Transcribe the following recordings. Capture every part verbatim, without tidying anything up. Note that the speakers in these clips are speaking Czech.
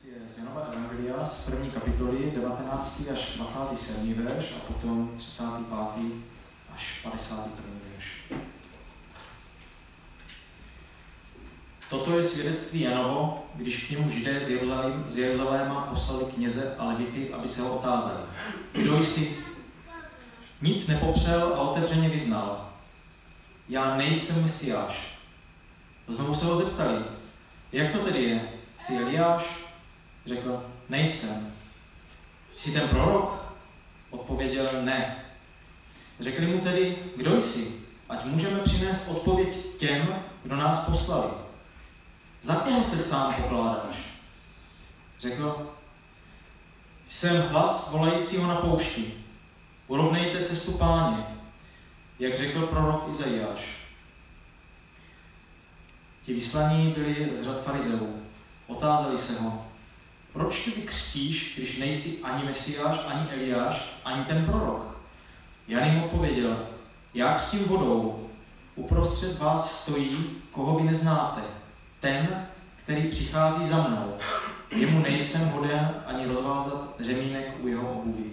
Text je z Janova Evangelia z první kapitoly, devatenáctý až dvacátý sedmý verš a potom třicátý pátý až padesátý první verš. Toto je svědectví Janovo, když k němu Židé z, Jeruzalém, z Jeruzaléma poslali kněze a levity, aby se ho otázali. Kdo jsi? Nic nepopřel a otevřeně vyznal. Já nejsem Mesiáš. Znovu se ho zeptali. Jak to tedy je? Jsi Eliáš? Řekl, nejsem. Jsi ten prorok? Odpověděl, ne. Řekli mu tedy, kdo jsi? Ať můžeme přinést odpověď těm, kdo nás poslali. Za koho se sám pokládáš? Řekl, jsem hlas volajícího na poušti. Urovnejte cestu Páně, jak řekl prorok Izajáš. Ti vyslaní byli z řad farizeů. Otázali se ho, proč ty křtíš, když nejsi ani Mesiáš, ani Eliáš, ani ten prorok? Jan jim odpověděl, já křtím vodou, uprostřed vás stojí, koho vy neznáte, ten, který přichází za mnou. Jemu nejsem hoden ani rozvázat řemínek u jeho obuvi.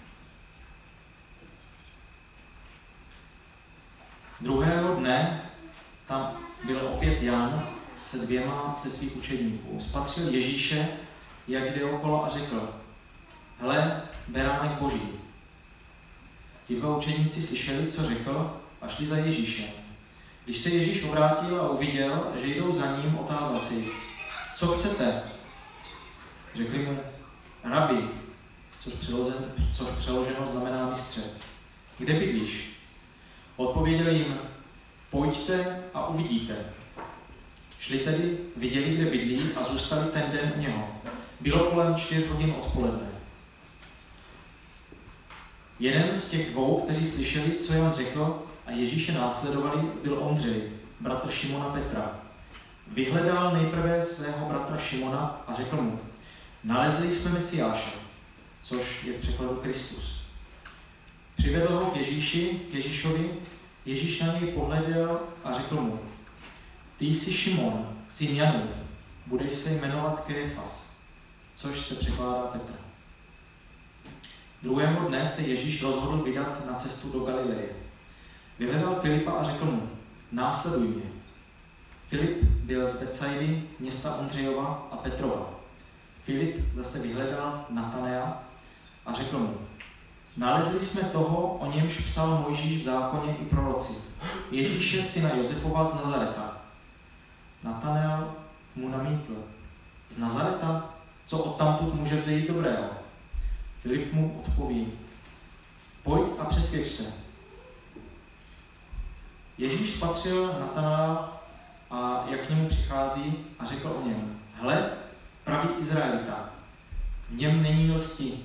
Druhého dne tam byl opět Jan se dvěma ze svých učedníků. Spatřil Ježíše, jak jde okolo a řekl, hle, beránek Boží. Ti dva učedníci slyšeli, co řekl, a šli za Ježíšem. Když se Ježíš obrátil a uviděl, že jdou za ním, otázal se jich, co chcete? Řekli mu, rabi, což přeloženo, což přeloženo znamená mistře. Kde bydlíš? Odpověděl jim, pojďte a uvidíte. Šli tedy, viděli, kde bydlí a zůstali ten den u něho. Bylo kolem čtyř hodin odpoledne. Jeden z těch dvou, kteří slyšeli, co Jan řekl a Ježíše následovali, byl Ondřej, bratr Šimona Petra. Vyhledal nejprve svého bratra Šimona a řekl mu, nalezli jsme Mesiáše, což je v překladu Kristus. Přivedl ho k Ježíši, k Ježíšovi, Ježíš na něj pohleděl a řekl mu, ty jsi Šimon, syn Janův, budeš se jmenovat Kéfas, což se překládá Petr. Druhého dne se Ježíš rozhodl vydat na cestu do Galileje. Vyhledal Filipa a řekl mu, následuj mě. Filip byl z Betsaidy, města Ondřejova a Petrova. Filip zase vyhledal Natanea a řekl mu, nalezli jsme toho, o němž psal Mojžíš v zákoně i proroci, Ježíše syna Josefova z Nazareta. Natanael mu namítl, z Nazareta? Co odtamtud může vzejít dobrého? Filip mu odpoví, pojď a přesvědč se. Ježíš spatřil Natanaela a jak k němu přichází a řekl o něm, hle, pravý Izraelita, v něm není lsti.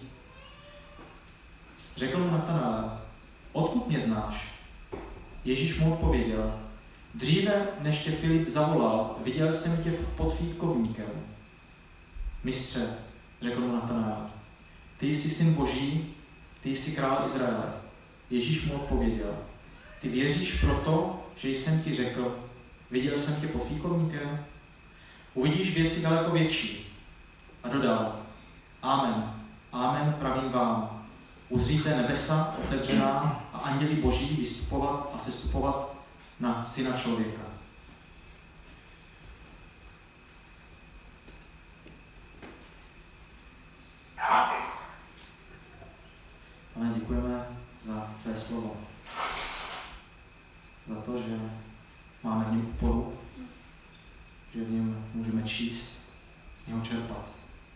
Řekl mu Natanael, odkud mě znáš? Ježíš mu odpověděl, dříve, než tě Filip zavolal, viděl jsem tě pod fíkovníkem. Mistře, řekl mu Natanael, ty jsi syn Boží, ty jsi král Izraele. Ježíš mu odpověděl, ty věříš proto, že jsem ti řekl, viděl jsem tě pod fíkovníkem? Uvidíš věci daleko větší. A dodal, amen, amen pravím vám. Uzříte nebesa otevřená a anděli Boží vystupovat a sestupovat na syna člověka. Pane, děkujeme za tvé slovo. Za to, že máme v něm oporu, že v něm můžeme číst, z něho čerpat.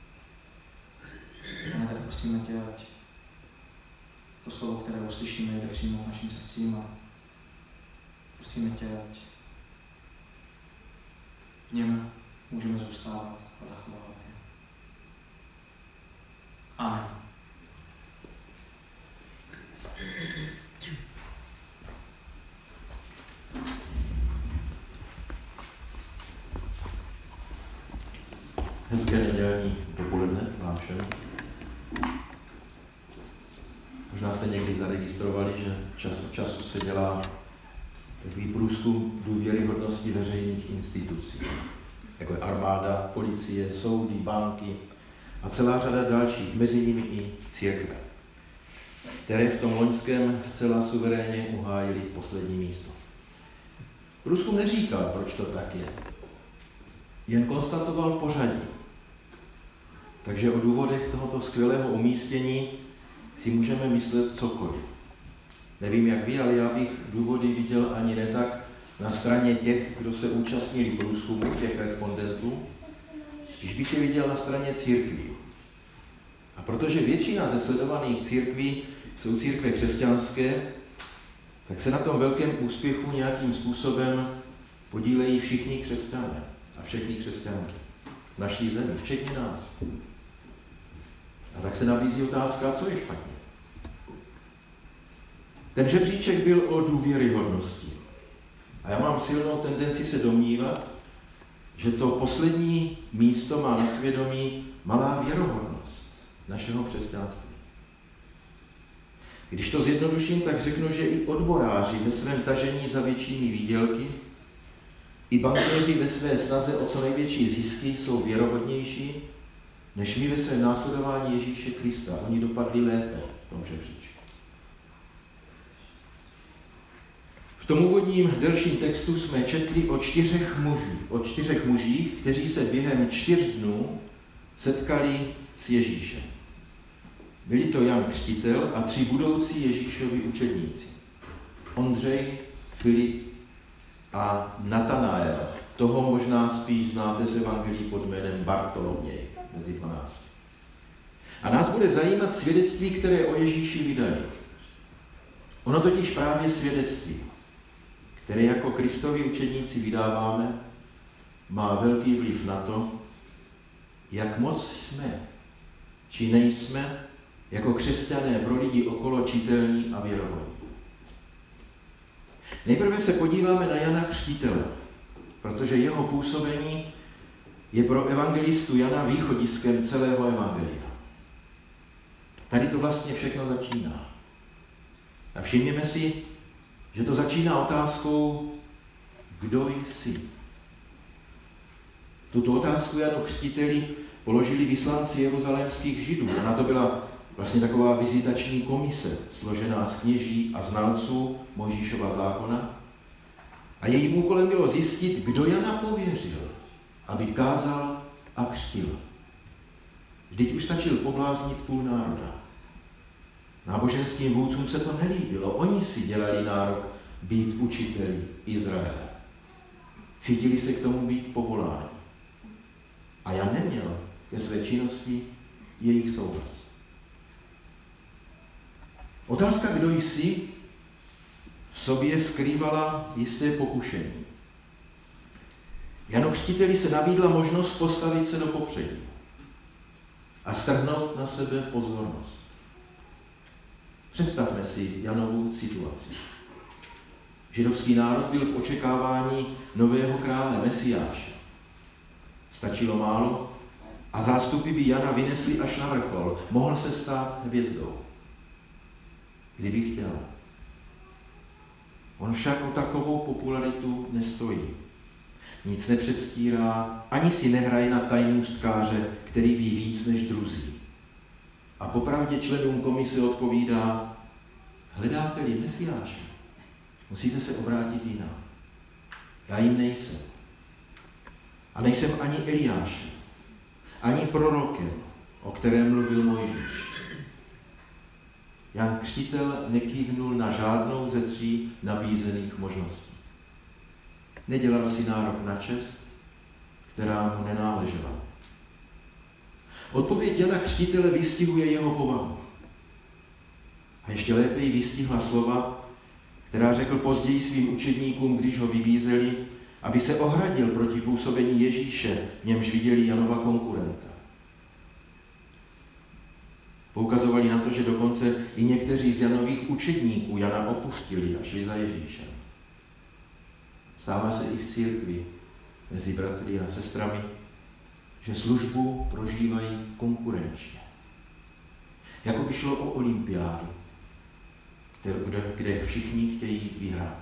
Pane, tak prosíme tě, ať to slovo, které uslyšíme, jde přímo k našim srdcím a prosíme tě, ať v něm můžeme zůstávat a zachovávat je. Amen. Hezké nedělní dopoledne vám všem. Možná jste někdy zaregistrovali, že čas od času se dělá takový průzkum důvěryhodnosti veřejných institucí, jako je armáda, policie, soudy, banky, a celá řada dalších, mezi nimi i církve, které v tom loňském zcela suverénně uhájili poslední místo. Průzkum neříkal, proč to tak je. Jen konstatoval pořadí. Takže o důvodech tohoto skvělého umístění si můžeme myslet cokoliv. Nevím, jak vy, ale já bych důvody viděl ani ne tak na straně těch, kdo se účastnili průzkumu, těch respondentů, spíš bych je viděl na straně církví. A protože většina ze sledovaných církví jsou církve křesťanské, tak se na tom velkém úspěchu nějakým způsobem podílejí všichni křesťané a všechny křesťanky v naší zemi, včetně nás. A tak se nabízí otázka, co je špatně. Ten žebříček byl o důvěryhodnosti. A já mám silnou tendenci se domnívat, že to poslední místo má na svědomí malá věrohodnost našeho křesťanství. Když to zjednoduším, tak řeknu, že i odboráři ve svém tažení za většími výdělky, i bankéři ve své snaze o co největší zisky jsou věrohodnější, než my ve svém následování Ježíše Krista. Oni dopadli lépe v tom žebříčku. V tom úvodním delším textu jsme četli o čtyřech mužích, o čtyřech mužích, kteří se během čtyř dnů setkali s Ježíšem. Byli to Jan Křtitel a tři budoucí Ježíšovi učedníci. Ondřej, Filip a Natanael. Toho možná spíš znáte z evangelií pod jménem Bartoloměj mezi dvanácti. A nás bude zajímat svědectví, které o Ježíši vydali. Ono totiž právě svědectví, které jako Kristovi učedníci vydáváme, má velký vliv na to, jak moc jsme, či nejsme, jako křesťané pro lidi okolo čitelní a věrohodní. Nejprve se podíváme na Jana Křtitele, protože jeho působení je pro evangelistu Jana východiskem celého evangelia. Tady to vlastně všechno začíná. A všimněme si, že to začíná otázkou, kdo jsi. Tuto otázku Janu Křtiteli položili vyslanci jeruzalémských Židů. Ona to byla vlastně taková vizitační komise, složená z kněží a znalců Mojžíšova zákona. A jejím úkolem bylo zjistit, kdo Jana pověřil, aby kázal a křtil. Vždyť už stačil pobláznit půl národa. Náboženským vůdcům se to nelíbilo. Oni si dělali nárok být učiteli Izraele. Cítili se k tomu být povoláni. A Jan neměl ke své činnosti jejich souhlas. Otázka, kdo jsi, v sobě skrývala jisté pokušení. Janu Křtiteli se nabídla možnost postavit se do popředí a strhnout na sebe pozornost. Představme si Janovu situaci. Židovský národ byl v očekávání nového krále Mesiáše. Stačilo málo a zástupy by Jana vynesli až na vrchol. Mohl se stát hvězdou, kdyby chtěl. On však o takovou popularitu nestojí. Nic nepředstírá, ani si nehraje na tajnůstkáře, který ví víc než druzí. A popravdě členům komise odpovídá, hledáte-li Mesiáše, musíte se obrátit jinam. Já jim nejsem. A nejsem ani Eliášem, ani prorokem, o kterém mluvil Mojžíš. Jan Křtitel nekývnul na žádnou ze tří nabízených možností. Nedělal si nárok na čest, která mu nenáležela. Odpověď Jana Křtitele vystihuje jeho povahu. A ještě lépe jí vystihla slova, která řekl později svým učedníkům, když ho vybízeli, aby se ohradil proti působení Ježíše, němž viděli Janova konkurenta. Poukazovali na to, že dokonce i někteří z Janových učedníků Jana opustili a šli za Ježíšem. Stává se i v církvi mezi bratry a sestrami, že službu prožívají konkurenčně. Jako by šlo o olympiádu, kde, kde všichni chtějí vyhrát.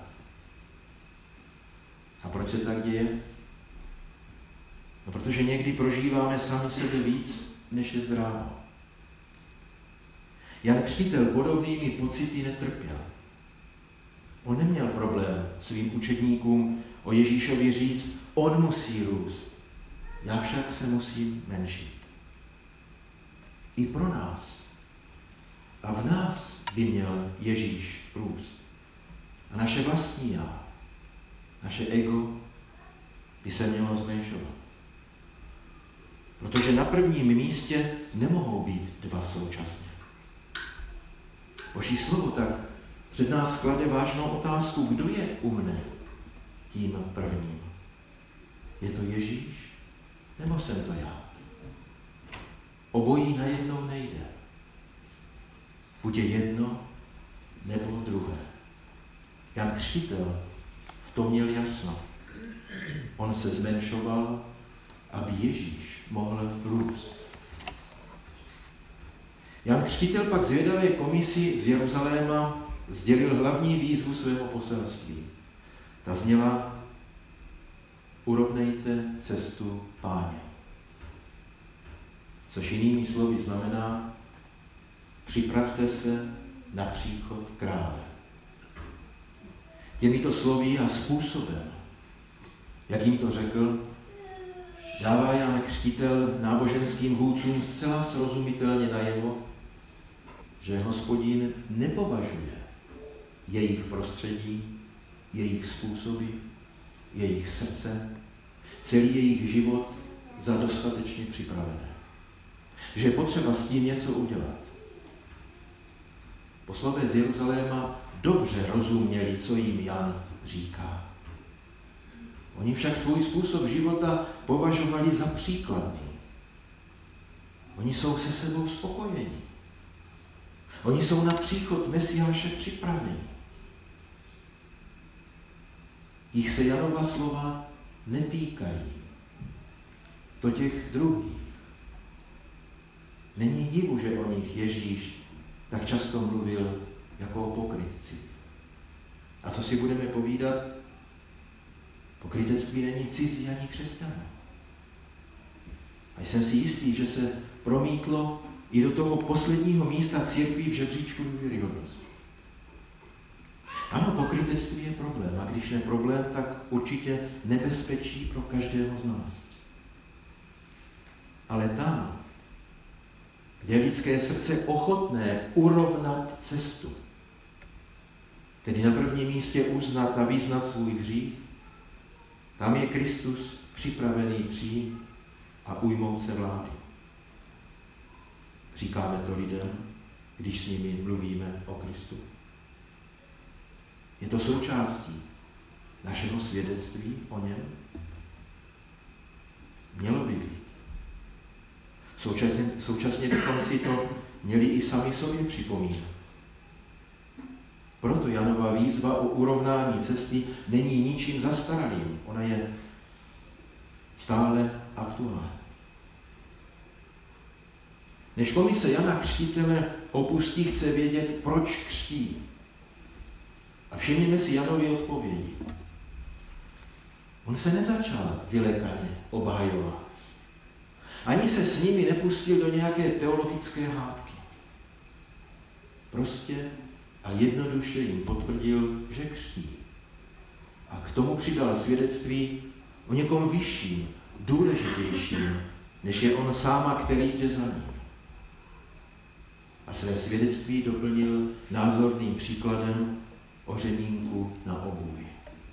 A proč se tak děje? No, protože někdy prožíváme sami sebe víc, než je zdrávo. Jan Křtitel podobnými pocity netrpěl. On neměl problém svým učedníkům o Ježíšovi říct, on musí růst, já však se musím menšit. I pro nás a v nás by měl Ježíš růst. A naše vlastní já, naše ego by se mělo zmenšovat. Protože na prvním místě nemohou být dva současně. Boží slovo tak před nás klade vážnou otázku, kdo je u mne tím prvním. Je to Ježíš, nebo jsem to já? Obojí najednou nejde. Buď je jedno, nebo druhé. Jan Křtitel v tom měl jasno. On se zmenšoval, aby Ježíš mohl růst. Jan Křtitel pak zvědavé komisi z Jeruzaléma sdělil hlavní výzvu svého poselství. Ta zněla: urovnejte cestu Páně. Což jinými slovy znamená: připravte se na příchod krále. Těmito slovy a způsobem, jak jim to řekl, dává Jan Křtitel náboženským vůdcům zcela srozumitelně najevo, že Hospodin nepovažuje jejich prostředí, jejich způsoby, jejich srdce, celý jejich život za dostatečně připravené. Že je potřeba s tím něco udělat. Poslové z Jeruzaléma dobře rozuměli, co jim Jan říká. Oni však svůj způsob života považovali za příkladný. Oni jsou se sebou spokojeni. Oni jsou na příchod Mesiáše připraveni. Jich se Janova slova netýkají. To těch druhých. Není divu, že o nich Ježíš tak často mluvil jako o pokrytci. A co si budeme povídat? Pokrytectví není cizí ani křesťanů. A jsem si jistý, že se promítlo i do toho posledního místa církví v žebříčku důvěryhodnosti. Ano, pokrytectví je problém. A když ne problém, tak určitě nebezpečí pro každého z nás. Ale tam, kde je lidské srdce ochotné urovnat cestu, tedy na prvním místě uznat a vyznat svůj hřích, tam je Kristus připravený přijít a ujmout se vlády. Říkáme to lidem, když s nimi mluvíme o Kristu. Je to součástí našeho svědectví o něm? Mělo by být. Současně, současně bychom si to měli i sami sobě připomínat. Proto Janova výzva o urovnání cesty není ničím zastaralým. Ona je stále aktuální. Než komise Jana Křtitele opustí, chce vědět, proč křtí. A všimněme si Janovy odpovědi. On se nezačal vylekaně obhajovat. Ani se s nimi nepustil do nějaké teologické hádky. Prostě a jednoduše jim potvrdil, že křtí. A k tomu přidal svědectví o někom vyšším, důležitějším, než je on sám, který jde za ním. A své svědectví doplnil názorným příkladem o řemínku na obuvi.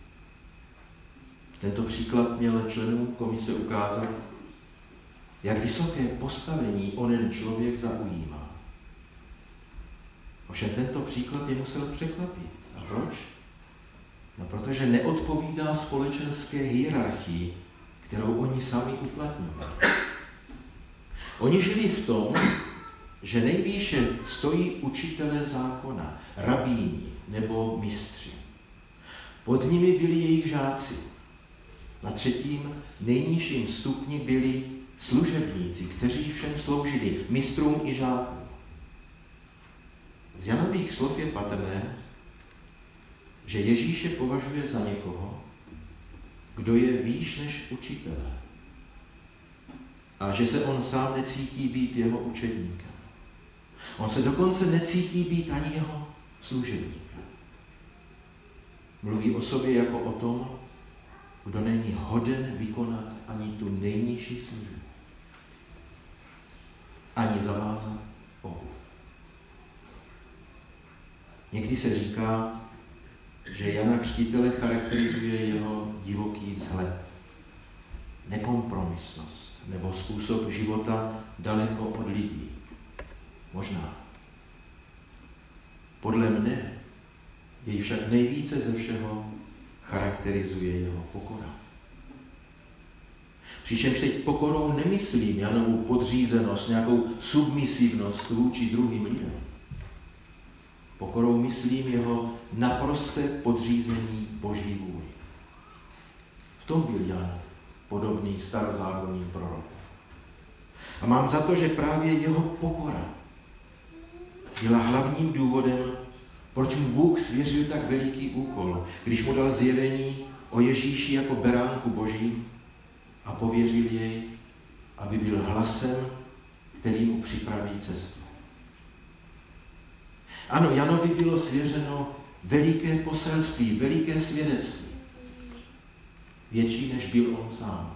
Tento příklad měl členům komise ukázat, jak vysoké postavení onen člověk zaujímá. Ovšem tento příklad je musel překvapit. A proč? No protože neodpovídá společenské hierarchii, kterou oni sami uplatňovali. Oni žili v tom, že nejvýše stojí učitelé zákona, rabíni nebo mistři. Pod nimi byli jejich žáci. Na třetím nejnižším stupni byli služebníci, kteří všem sloužili, mistrům i žákům. Z Janových slov je patrné, že Ježíše považuje za někoho, kdo je výš než učitelé. a že se on sám necítí být jeho učedníkem. On se dokonce necítí být ani jeho služebníkem. Mluví o sobě jako o tom, kdo není hoden vykonat ani tu nejnižší službu. Ani zavázat obuv. Někdy se říká, že Jana Křtitele charakterizuje jeho divoký vzhled, nekompromisnost nebo způsob života daleko od lidí. Možná. Podle mne jej však nejvíce ze všeho charakterizuje jeho pokora. Přičemž teď pokorou nemyslím Janovu podřízenost, nějakou submisivnost vůči druhým lidem. Pokorou myslím jeho naprosté podřízení Boží vůli. V tom byl Jan podobný starozákonním prorokům. A mám za to, že právě jeho pokora byla hlavním důvodem, proč mu Bůh svěřil tak veliký úkol, když mu dal zjevení o Ježíši jako beránku Božím a pověřil jej, aby byl hlasem, který mu připraví cestu. Ano, Janovi bylo svěřeno veliké poselství, veliké svědectví. Větší, než byl on sám.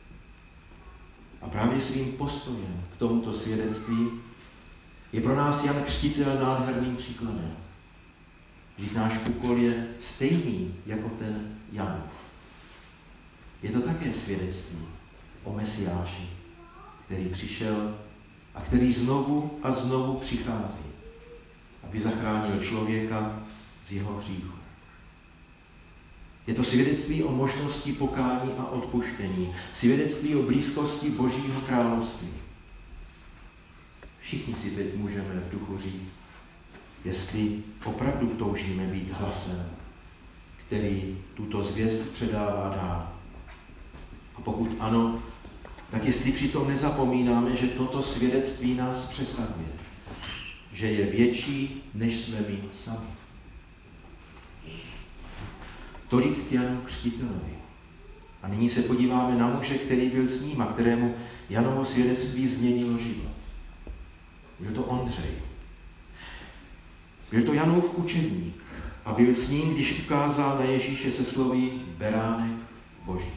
A právě svým postojem k tomuto svědectví je pro nás Jan Křtitel nádherným příkladem. Vždyť náš úkol je stejný jako ten Janův. Je to také svědectví o Mesiáši, který přišel a který znovu a znovu přichází, aby zachránil člověka z jeho hříchu. Je to svědectví o možnosti pokání a odpuštění, svědectví o blízkosti Božího království. Všichni si teď můžeme v duchu říct, jestli opravdu toužíme být hlasem, který tuto zvěst předává dál. A pokud ano, tak jestli přitom nezapomínáme, že toto svědectví nás přesahuje, že je větší, než jsme my sami. Tolik k Janu Křtitelovi. A nyní se podíváme na muže, který byl s ním a kterému Janovo svědectví změnilo život. Byl to Ondřej. Byl to Janův učedník a byl s ním, když ukázal na Ježíše se slovy beránek Boží.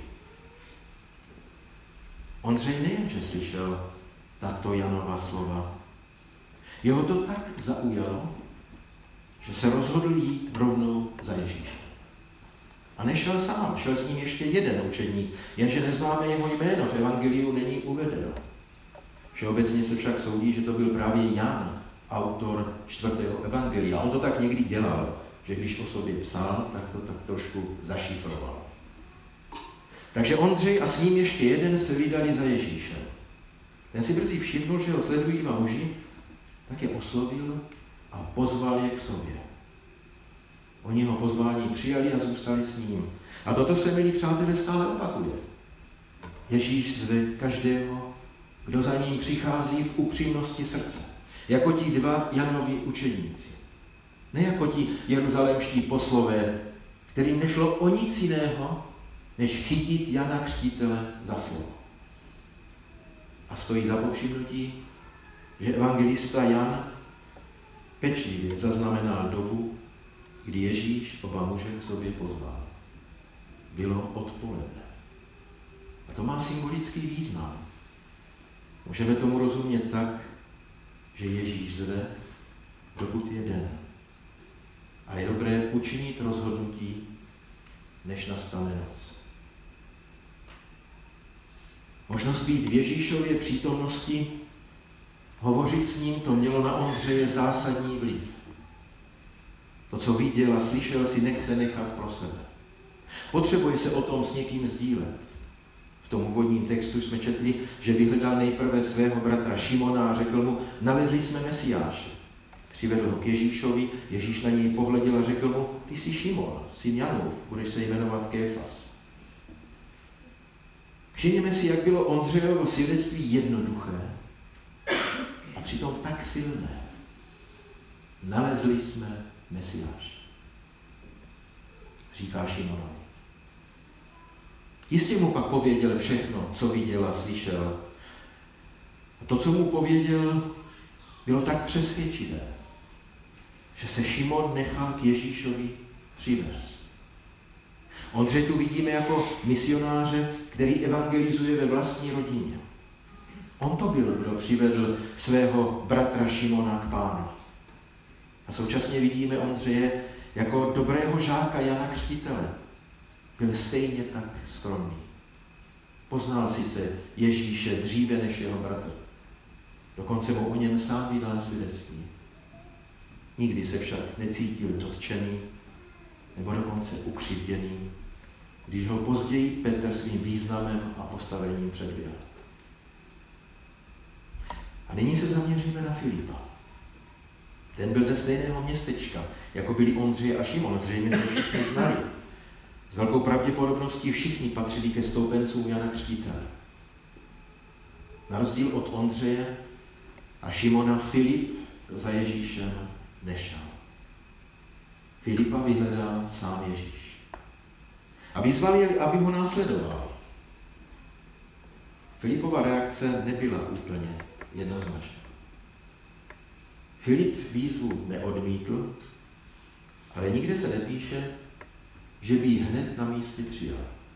Ondřej nejenže slyšel tato Janova slova, jeho to tak zaujalo, že se rozhodl jít rovnou za Ježíšem. A nešel sám, šel s ním ještě jeden učedník, jenže neznáme jeho jméno, v evangeliu není uvedeno. Všeobecně se však soudí, že to byl právě Jan, autor čtvrtého evangelia. On to tak někdy dělal, že když o sobě psal, tak to tak trošku zašifroval. Takže Ondřej a s ním ještě jeden se vydali za Ježíšem. Ten si brzy všimnul, že ho sledují dva muži, tak je oslovil a pozval je k sobě. Oni ho pozvání přijali a zůstali s ním. A toto se, milí přátelé, stále opakuje. Ježíš zve každého, kdo za ním přichází v upřímnosti srdce. Jako ti dva Janovi učedníci. Ne jako ti jeruzalémští poslové, kterým nešlo o nic jiného, než chytit Jana Křtitele za slovo. A stojí za povšimnutí, že evangelista Jan pečlivě zaznamenal dobu, kdy Ježíš oba muže k sobě pozval. Bylo odpoledne. A to má symbolický význam. Můžeme tomu rozumět tak, že Ježíš zve, dokud je den. A je dobré učinit rozhodnutí, než nastane noc. Možnost být v Ježíšově přítomnosti, hovořit s ním, to mělo na Ondřeje zásadní vliv. To, co viděl a slyšel, si nechce nechat pro sebe. Potřebuje se o tom s někým sdílet. V tom úvodním textu jsme četli, že vyhledal nejprve svého bratra Šimona a řekl mu, nalezli jsme Mesiáše. Přivedl ho k Ježíšovi, Ježíš na něj pohleděl a řekl mu, ty jsi Šimon, syn Janův, budeš se jmenovat Kéfas. Všimněme si, jak bylo Ondřejovo svědectví jednoduché a přitom tak silné. Nalezli jsme Mesiáše, říká Šimonovi. Jistě mu pak pověděl všechno, co viděl a slyšel, To, co mu pověděl, bylo tak přesvědčivé, že se Šimon nechal k Ježíšovi přivést. Ondřeje tu vidíme jako misionáře, který evangelizuje ve vlastní rodině. On to byl, kdo přivedl svého bratra Šimona k Pánu. A současně vidíme Ondřeje jako dobrého žáka Jana Křtitele. Byl stejně tak skromný. Poznal sice Ježíše dříve než jeho bratr. Dokonce mu o něm sám vydal svědectví. Nikdy se však necítil dotčený nebo dokonce ukřivděný, když ho později Petr svým významem a postavením předběhl. A nyní se zaměříme na Filipa. Ten byl ze stejného městečka, jako byli Ondřej a Šimon, zřejmě se všichni znali. S velkou pravděpodobností všichni patřili ke stoupencům Jana Křtitele. Na rozdíl od Ondřeje a Šimona Filip za Ježíšem nešel. Filipa vyhledal sám Ježíš. A vyzval jej, aby ho následoval. Filipova reakce nebyla úplně jednoznačná. Filip výzvu neodmítl, ale nikde se nepíše, že by ji hned na místě přijal.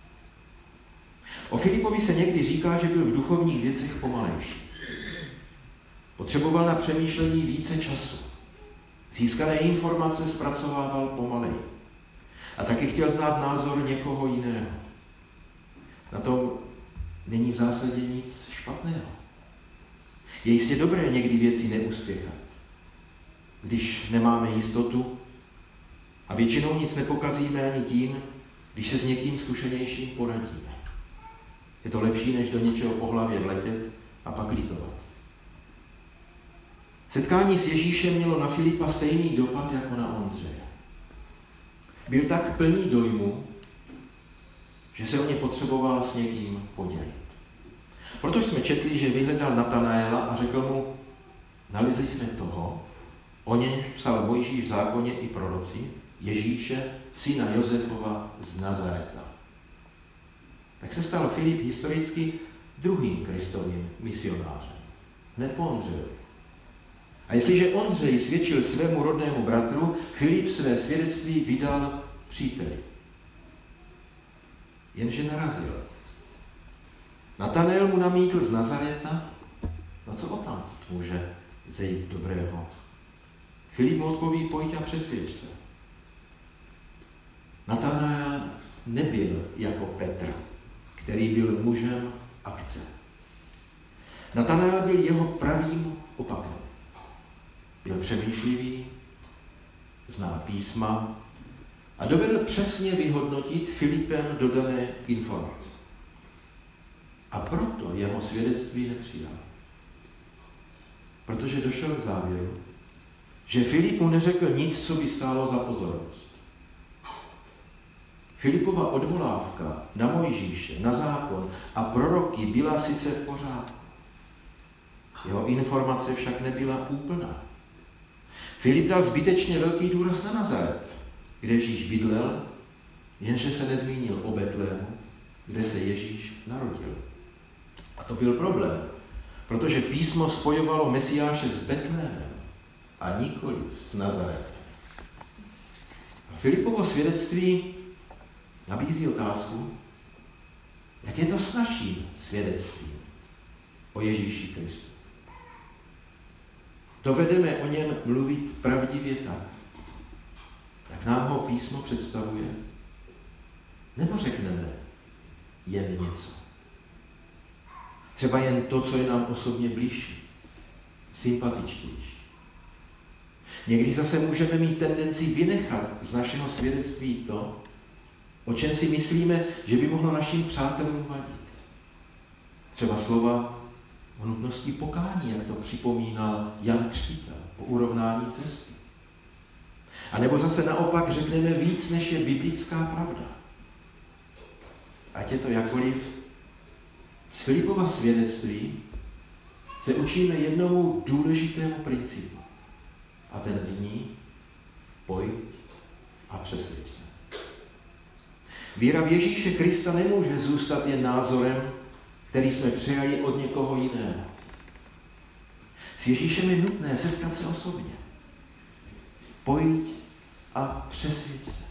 O Filipovi se někdy říká, že byl v duchovních věcech pomalejší. Potřeboval na přemýšlení více času. Získané informace zpracovával pomaleji. A taky chtěl znát názor někoho jiného. Na tom není v zásadě nic špatného. Je jistě dobré někdy věci neuspěchat, když nemáme jistotu a většinou nic nepokazíme ani tím, když se s někým zkušenějším poradíme. Je to lepší, než do něčeho po hlavě vletět a pak litovat. Setkání s Ježíšem mělo na Filipa stejný dopad jako na Ondřeje. Byl tak plný dojmu, že se o ně potřeboval s někým podělit. Proto jsme četli, že vyhledal Natanaela a řekl mu, nalezli jsme toho, o něm psal Mojžíš v zákoně i proroci, Ježíše, syna Josefova z Nazareta. Tak se stal Filip historicky druhým Kristovým misionářem, hned po Ondřejovi. A jestliže Ondřej svědčil svému rodnému bratru, Filip své svědectví vydal příteli. Jenže narazil. Natanael mu namítl z Nazareta, no co odtamtud může zejít dobrého? Filip mu odpoví, pojď a přesvědč se. Natanael nebyl jako Petr, který byl mužem akce. Natanael byl jeho pravým opakem. Byl přemýšlivý, znal písma a dovedl přesně vyhodnotit Filipem dodané informace. A proto jeho svědectví nepřijal. Protože došel k závěru, že Filip mu neřekl nic, co by stálo za pozornost. Filipova odvolávka na Mojžíše, na zákon a proroky byla sice v pořádku. Jeho informace však nebyla úplná. Filip dal zbytečně velký důraz na Nazaret, kde Ježíš bydlel, jenže se nezmínil o Betlému, kde se Ježíš narodil. A to byl problém, protože písmo spojovalo Mesiáše s Betlémem a nikoli s Nazaretem. A Filipovo svědectví nabízí otázku, jak je to s naším svědectvím o Ježíši Kristu. Dovedeme o něm mluvit pravdivě tak, jak nám ho písmo představuje, nebo řekneme jen něco. Třeba jen to, co je nám osobně blížší, sympatičtější. Někdy zase můžeme mít tendenci vynechat z našeho svědectví to, o čem si myslíme, že by mohlo našim přátelům vadit. Třeba slova o nutnosti pokání, jak to připomínal Jan Křtitel po urovnání cesty. A nebo zase naopak řekneme víc, než je biblická pravda. Ať je to jakkoliv, z Filipova svědectví se učíme jednomu důležitému principu. A ten zní, pojď a přesvědč se. Víra v Ježíše Krista nemůže zůstat jen názorem, který jsme přijali od někoho jiného. S Ježíšem je nutné setkat se osobně. Pojď a přesvědč se.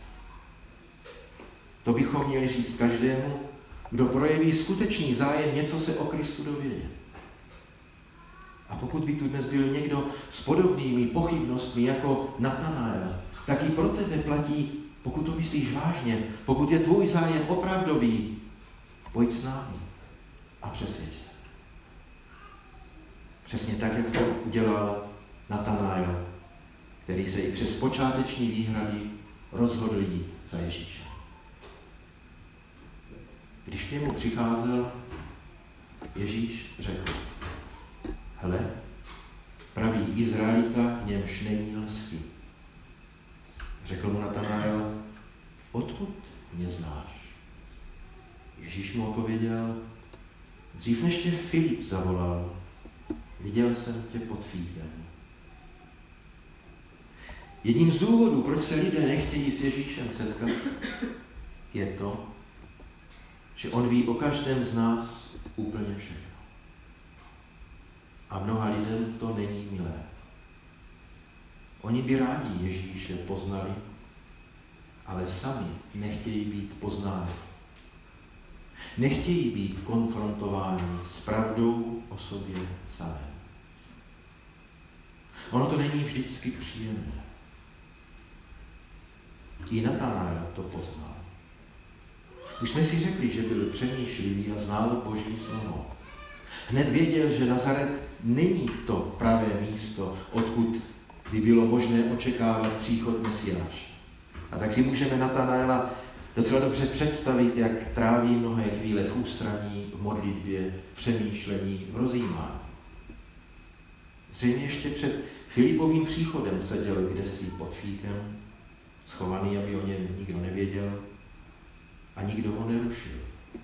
To bychom měli říct každému, kdo projeví skutečný zájem něco se o Kristu dovědět. A pokud by tu dnes byl někdo s podobnými pochybnostmi jako Natanael, tak i pro tebe platí, pokud to myslíš vážně, pokud je tvůj zájem opravdový, pojď s námi a přesvědč se. Přesně tak, jak to udělal Natanael, který se i přes počáteční výhrady rozhodl jít za Ježíšem. Když k němu přicházel, Ježíš řekl: hele, pravý Izraelita, v němž není lsti. Řekl mu Natanael: odkud mě znáš? Ježíš mu odpověděl: dřív než tě Filip zavolal, viděl jsem tě pod fíkem. Jedním z důvodů, proč se lidé nechtějí s Ježíšem setkat, je to, že on ví o každém z nás úplně všechno. A mnoha lidem to není milé. Oni by rádi Ježíše poznali, ale sami nechtějí být poznáni. Nechtějí být konfrontováni s pravdou o sobě samém. Ono to není vždycky příjemné. I Natanael to poznal. Už jsme si řekli, že byl přemýšlivý a znal Boží slovo. Hned věděl, že Nazaret není to pravé místo, odkud by bylo možné očekávat příchod Mesiáše. A tak si můžeme Natanaela docela dobře představit, jak tráví mnohé chvíle v ústraní, v modlitbě, v přemýšlení, v rozjímání. Zřejmě ještě před Filipovým příchodem seděl kdesi pod fíkem, schovaný, aby o něm nikdo nevěděl, a nikdo ho nerušil.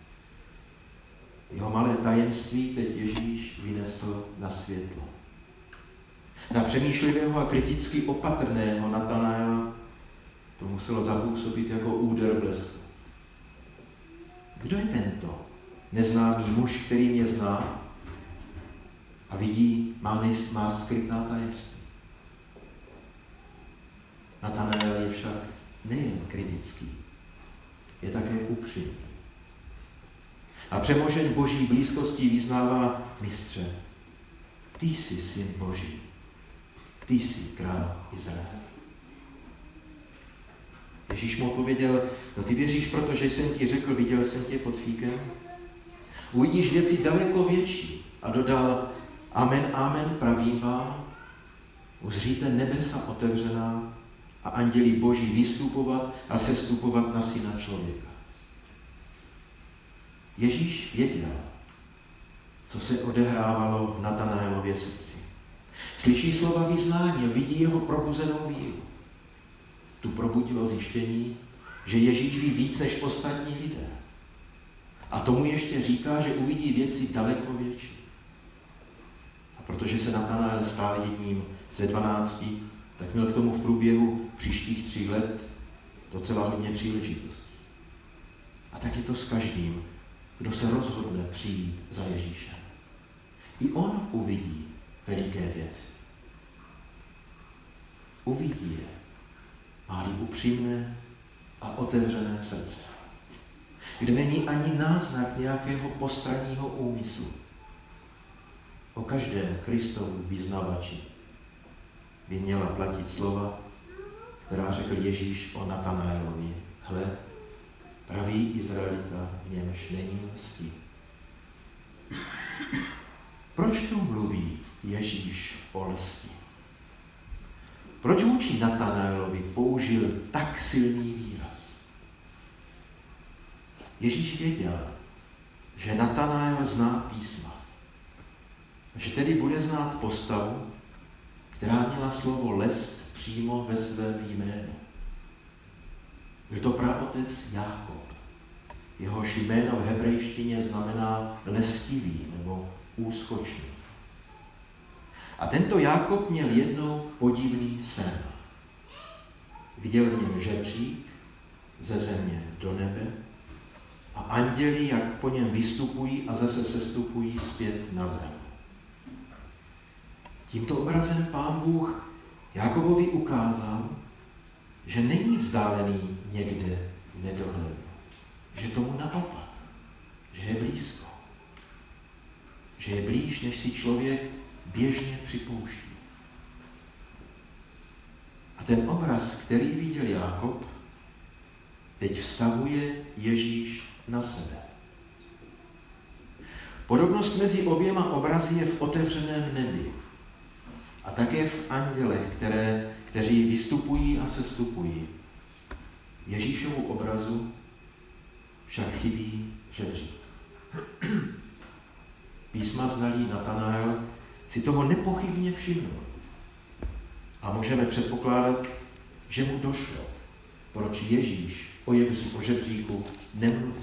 Jeho malé tajemství teď Ježíš vynesl na světlo. Na přemýšlivého a kriticky opatrného Natanaela to muselo zapůsobit jako úder blesku. Kdo je tento neznámý muž, který mě zná a vidí, má, nejs, má skrytá tajemství? Natanael je však nejen kritický, je také upřímný. A přemožen Boží blízkostí vyznává: mistře, ty jsi syn Boží, ty jsi král Izraele. Ježíš mu odpověděl: no ty věříš, protože jsem ti řekl, viděl jsem tě pod fíkem? Uvidíš věci daleko větší. A dodal: amen, amen, pravím vám, uzříte nebesa otevřená a anděli Boží vystupovat a sestupovat na syna člověka. Ježíš věděl, co se odehrávalo v Natanaelově srdci. Slyší slova vyznání a vidí jeho probuzenou víru. Tu probudilo zjištění, že Ježíš ví víc než ostatní lidé. A tomu ještě říká, že uvidí věci daleko větší. A protože se Natanael stal jedním ze dvanácti, tak měl k tomu v průběhu příštích tří let docela hodně příležitostí. A tak je to s každým, kdo se rozhodne přijít za Ježíšem. I on uvidí veliké věci. Uvidí je, má-li upřímné a otevřené srdce, kde není ani náznak nějakého postranního úmyslu. O každém Kristovu vyznavači by měla platit slova, která řekl Ježíš o Natanaelovi: hle, pravý Izraelita, v němž není lsti. Proč tu mluví Ježíš o lsti? Proč vůči Natanaelovi použil tak silný výraz? Ježíš věděl, že Natanael zná písma, že tedy bude znát postavu, která měla slovo lest přímo ve svém jménu. Byl to praotec Jákob. Jehož jméno v hebrejštině znamená lestivý nebo úskočný. A tento Jákob měl jednou podivný sen. Viděl v něm žebřík ze země do nebe a anděli, jak po něm vystupují a zase sestupují zpět na zem. Tímto obrazem Pán Bůh Jákobovi ukázal, že není vzdálený někde v nedohlednu, že tomu naopak, že je blízko, že je blíž, než si člověk běžně připouští. A ten obraz, který viděl Jákob, teď vztahuje Ježíš na sebe. Podobnost mezi oběma obrazy je v otevřeném nebi a také v andělech, které, kteří vystupují a sestupují. Ježíšovu obrazu však chybí žebřík. Písma znalý Natanael si toho nepochybně všimnul. A můžeme předpokládat, že mu došlo, proč Ježíš o, jebří, o žebříku nemluví.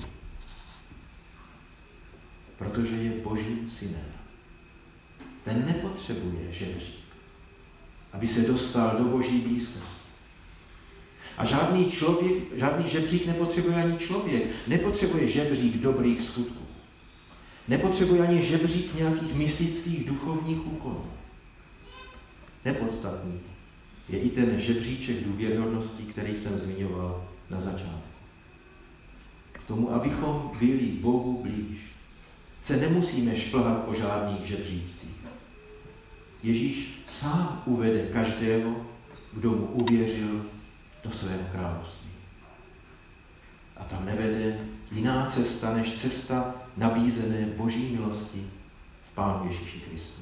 Protože je Božím synem. Ten nepotřebuje žebřík, aby se dostal do Boží blízkosti. A žádný člověk, žádný žebřík nepotřebuje ani člověk. Nepotřebuje žebřík dobrých skutků. Nepotřebuje ani žebřík nějakých mystických duchovních úkonů. Nepodstatný je i ten žebříček důvěryhodnosti, který jsem zmiňoval na začátku. K tomu, abychom byli Bohu blíž, se nemusíme šplhat po žádných žebřících. Ježíš sám uvede každého, kdo mu uvěřil, do svého království. A tam nevede jiná cesta, než cesta nabízené Boží milosti v Pánu Ježíši Kristu.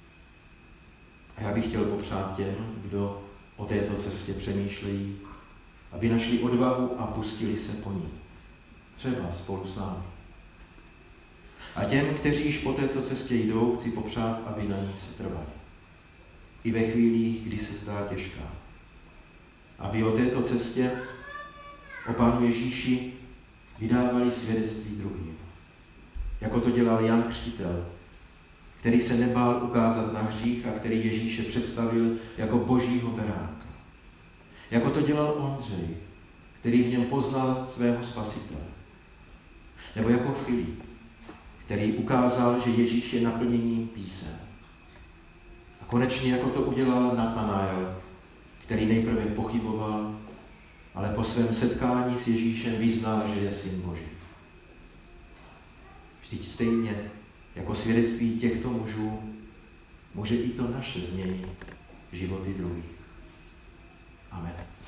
A já bych chtěl popřát těm, kdo o této cestě přemýšlejí, aby našli odvahu a pustili se po ní. Třeba spolu s námi. A těm, kteří již po této cestě jdou, chci popřát, aby na ní se trvali. I ve chvílích, kdy se zdá těžká. Aby o této cestě, o Pánu Ježíši, vydávali svědectví druhým. Jako to dělal Jan Křtitel, který se nebál ukázat na hřích a který Ježíše představil jako Božího beránka. Jako to dělal Ondřej, který v něm poznal svého Spasitele. Nebo jako Filip, který ukázal, že Ježíš je naplněním písem. A konečně jako to udělal Natanael, který nejprve pochyboval, ale po svém setkání s Ježíšem vyznal, že je syn Boží. Vždyť stejně jako svědectví těchto mužů může i to naše změnit životy druhých. Amen.